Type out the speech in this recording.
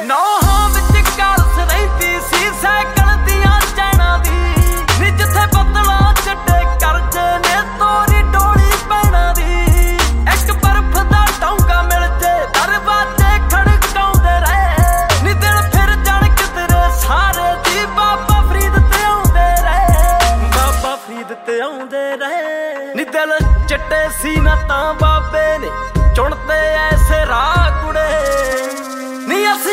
ਨੌਹਾਂ ਵਿੱਚ ਕਾਲਸ ਰਹਿੰਦੀ ਸੀ ਸਾਈਕਲ ਦੀਆਂ ਚੈਨਾਂ ਦੀ ਨੀ ਜਿੱਥੇ ਬਦਲਾ ਚੱਡੇ ਕਰਜੇ ਨੇ ਤੋਰੀ ਡੋਲੀ ਪੈਣਾ ਦੀ ਇੱਕ ਬਰਫ਼ ਦਾ ਡੋਂਗਾ ਮਿਲ ਜੇ ਦਰਵਾਜ਼ੇ ਖੜਕਾਉਂਦੇ ਰਹੇ ਨੀ ਦਿਲ ਫਿਰ ਜਾਣ ਕਿਧਰੇ ਸਾਰੇ ਜੀ ਬਾਬਾ ਫਰੀਦ ਤੇ ਆਉਂਦੇ ਰਹੇ ਬਾਬਾ ਫਰੀਦ ਤੇ ਆਉਂਦੇ ਰਹੇ ਨੀ ਦਿਲ ਚਿੱਟੇ ਸੀ ਨਾ ਤਾਂ ਬਾਬੇ ਨੇ ਚੁਣਦੇ ਐਸੇ ਰਾਹ ਕੁੜੇ